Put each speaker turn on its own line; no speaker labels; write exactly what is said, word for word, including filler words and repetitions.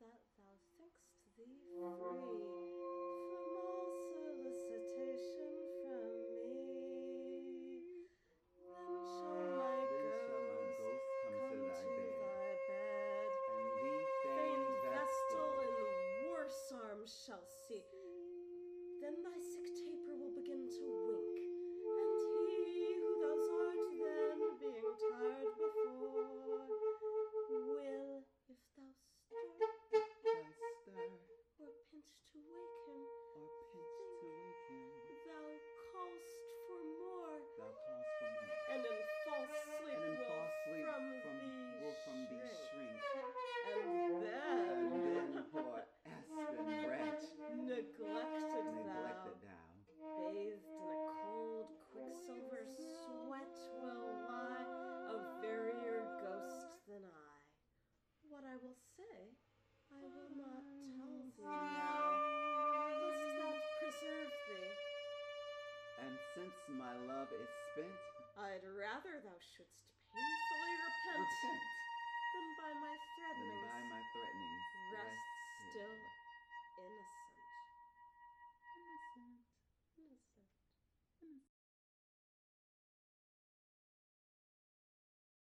that thou think'st thee free from all solicitation from me, then shall my
Then
ghost,
shall my ghost come,
come
to thy bed,
thy bed,
and thee
feigned
feigned
vestal
vestal
in worse arms shall see. Then thy sick taper will begin to wink, and he who thou art then, being tired before, will, if thou stir,
thy stir,
or pinch to wake him,
or pinch to wake him,
thou call'st for more,
thou call'st for more,
and in false sleep
and in
will
false sleep
from,
from,
thee
will from thee
shrink.
shrink.
And then,
And then poor aspen wretch,
neglected,
neglected
thou,
thou,
bathed in a cold quicksilver sweat, will lie, a verier ghost than I. What I will say, I will not tell thee now, lest that preserve thee.
and since my love is spent,
I'd rather thou shouldst painfully repent,
repent,
than by my
than
threatenings
by my threatenings
rest still